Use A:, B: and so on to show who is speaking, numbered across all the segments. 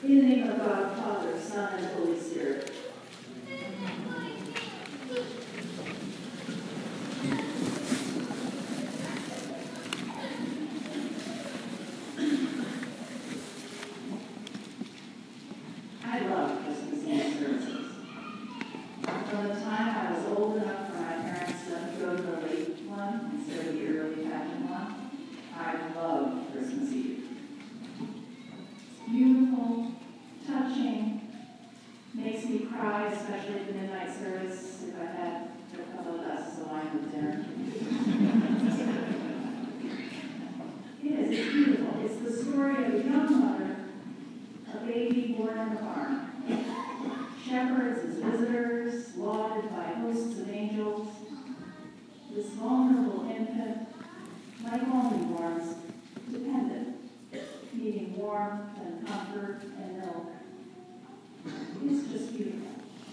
A: In the name of God, Father, Son, and Holy Spirit. I love Christmas Eve services. From the time I was old enough for my parents to let me go to the late one instead of the early fashioned one, I love Christmas Eve. It's beautiful, touching, makes me cry, especially at the midnight service if I've had a couple of glasses of wine with dinner. It's beautiful. It's the story of a young mother, a baby born in the barn. Shepherds as visitors, lauded by hosts of angels. This vulnerable infant, like all newborns, dependent, needing warmth and comfort and milk. It's just beautiful.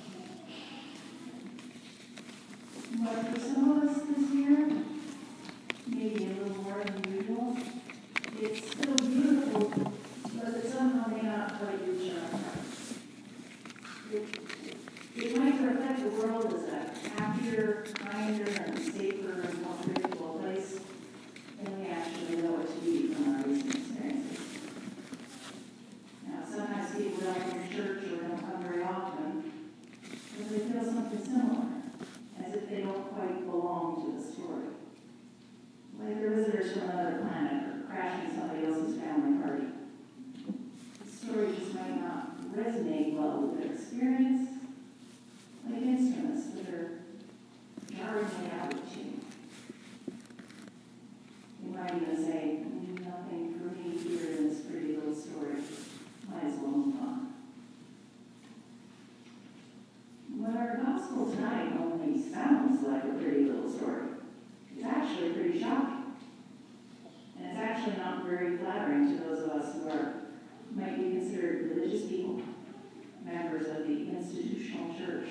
A: But for some of us this year, maybe a little more than usual, it's still beautiful, but it somehow may not quite reach our hearts. It might reflect the world as a happier, kinder, and safer, and more predictable place than we actually know it to be from our recent experiences. Now, sometimes people don't come to church or don't come very often, but they feel something similar, as if they don't quite belong to the story. Like they're visitors from another planet or crashing somebody else's family party. The story just might not resonate well with their experience, like instruments that are jarringly out of tune. You might even say, nothing for me here in this pretty little story. Might as well move on. But our gospel tonight only sounds like a pretty little story. It's actually pretty shocking. And it's actually not very flattering to those of us who might be considered religious people, members of the institutional church.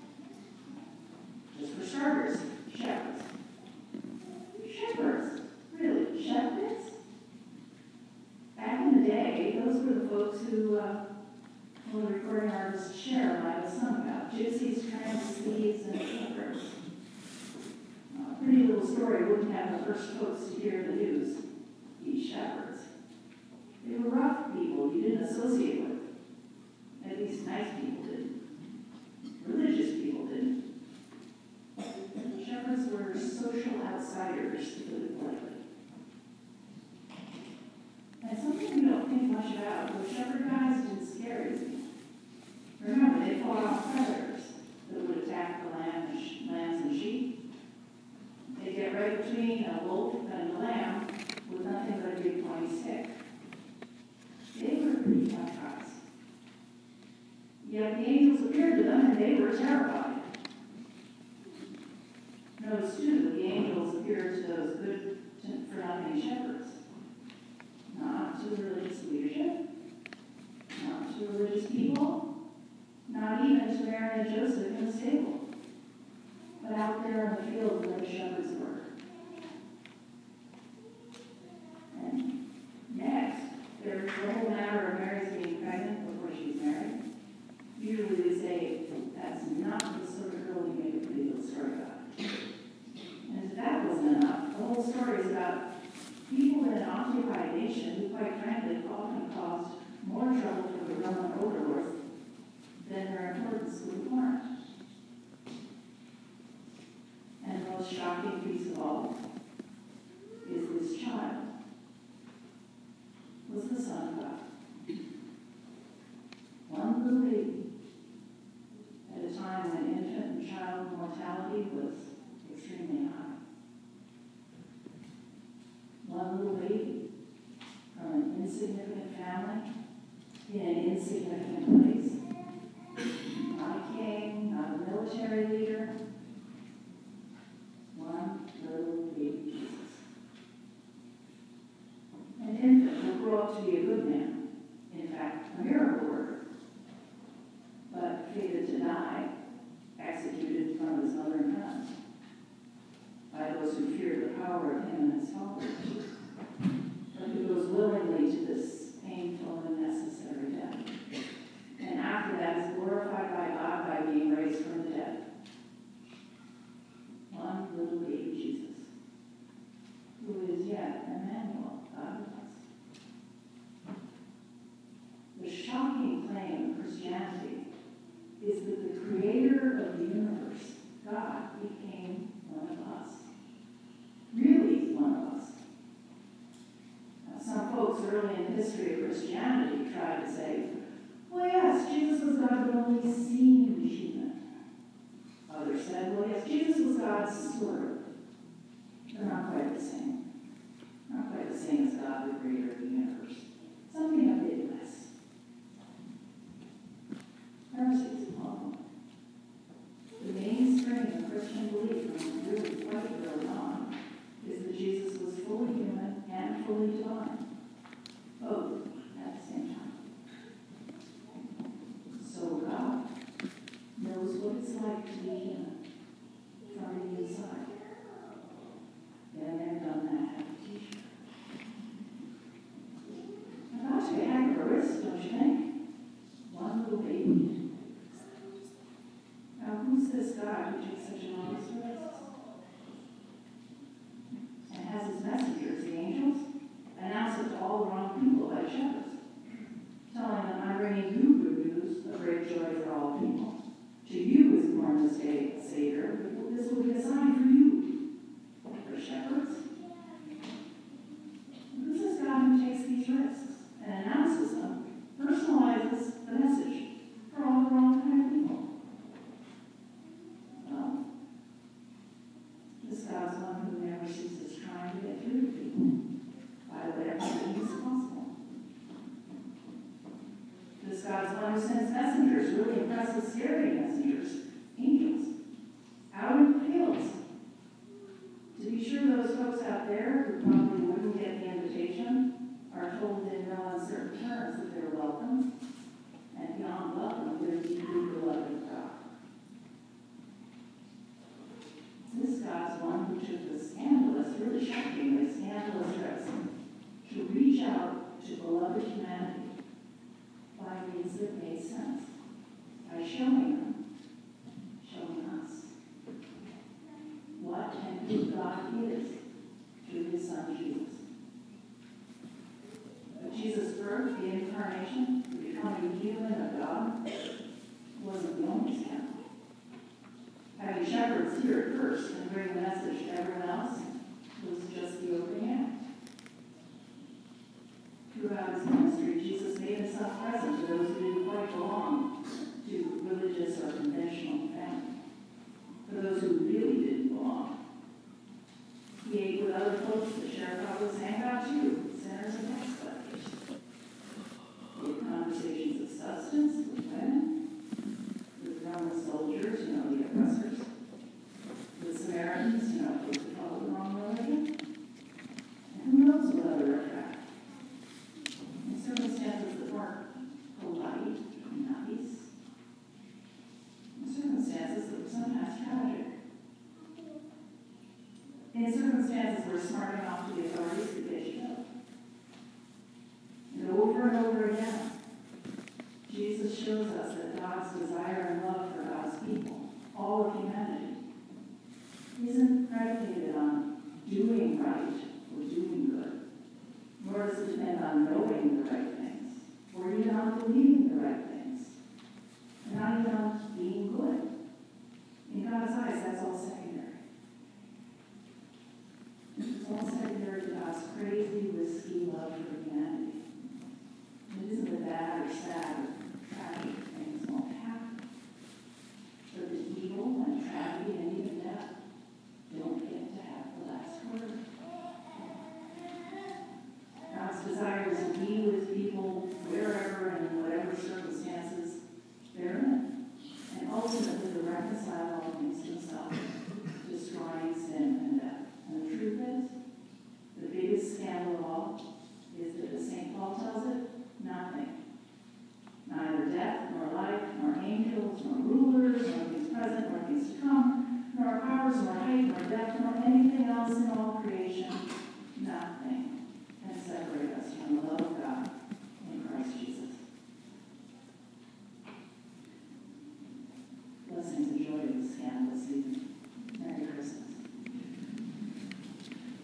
A: Just for starters, shepherds. Shepherds? Really? Shepherds? Back in the day, those were the folks who, the recording artist Cher and I was sung about. Gypsies, tramps, thieves, and shepherds. A pretty little story wouldn't have the first folks to hear the news. These shepherds. They were rough people you didn't associate with. At least nice people didn't. Religious people didn't. Shepherds were social outsiders, to put it politely. And something we don't think much about, the shepherd guys didn't scare easy. Remember, they fought off predators that would attack the lambs and sheep. They'd get right between a wolf and a lamb with nothing but a big pointy stick. They were pretty tough guys. Yet the angels appeared to them and they were terrified. Notice too that the angels appeared to those good-for-nothing shepherds. Not to religious leadership, not to religious people, not even to Mary and Joseph in the stable, but out there in the field where the shepherds were. And next, there's the whole matter of Mary's being pregnant before she's married. Usually we say, that's not the sort of girl you make a pretty little story about. And if that wasn't enough, the whole story is about people in an occupied nation who, quite frankly, often caused more trouble for the Roman overlords than their importance would warrant. And the most shocking piece of all is this child was the Son of God. One little baby at a time when infant and child mortality was extremely high. One little baby from an insignificant family in an insignificant place. Not a king, not a military leader. One little baby Jesus. An infant will grow up to be a good man. In fact, a miracle worker. But fated to die, executed from his mother and friends by those who fear the power of him and his followers, but who goes willingly to this painful and necessary death. creator of the universe, God, became one of us. Really one of us. Now, some folks early in the history of Christianity tried to say, well, yes, Jesus was God, but only seemed human. Others said, well, yes, Jesus was God's sort of. They're not quite the same. Not quite the same as God, the creator of the universe. Something a bit less. Heresy is wrong. The mainstream of Christian belief from really quite early on is that Jesus was fully human and fully divine. Both at the same time. So God knows what it's like to be human from the inside. Been there, done that, have a t-shirt. Now that's a heck of a risk, don't you think? One little baby. Now who's this God who takes such enormous risks? And has his messengers, the angels, announce it to all the wrong people like shepherds, telling them, I'm bringing you good news of great joy for all people. To you is born this day a Savior. This will be a sign for you. For shepherds. Who's this God who takes these risks and announces them, personalizes the message for all the wrong kind of people? Well, this God's one who never ceases trying to get through to people by whatever means possible. This God's one who sends messengers, really impressive, scary messengers, angels, out in the fields. To be sure, those folks out there who probably wouldn't get the invitation are told in no uncertain terms that they're welcome, and beyond welcome, they're deeply beloved of God. This God's one who took the scandalous, really shockingly scandalous risk to reach out to beloved humanity by means that made sense, by showing them, showing us what and who God is through his Son Jesus. But Jesus' birth, the incarnation, the becoming human of God, wasn't the only scandal. Having shepherds hear it first and bring the message to everyone else was just the opening act. Throughout his ministry, Jesus made himself present to those who didn't quite belong to religious or conventional family, for those who really didn't belong. He ate with other folks that sharecroppers hang out too, sinners and tax collectors. He had conversations of substance with women, with Roman soldiers, the oppressors, with Samaritans, folks who followed the wrong religion, and who knows what other effect. In circumstances that weren't polite and nice, in circumstances that were sometimes tragic, in circumstances where smarting off to the authorities could get you killed. And over again, Jesus shows us that God's desire and love for God's people, all of humanity, isn't predicated on doing right or doing good, nor does it depend on knowing the right things, or even on believing the right things, and not even on being good. In God's eyes, that's all secondary. It's all secondary to God's crazy, risky love for humanity. It isn't that bad or sad or tragic things won't happen, but that evil and tragedy and even death don't get to have the last word. God's desire is to be with people wherever and in whatever circumstances they're in, and ultimately to reconcile all things to himself, destroying sin and death. And the truth is, the biggest scandal of all is that, as St. Paul tells it, nothing. Neither death, nor life, nor angels, nor rulers, nor things present, nor things to come, nor powers, nor height, nor depth, nor anything else in all creation, nothing can separate us from the love of God in Christ Jesus. Blessings and joy of this scandalous season.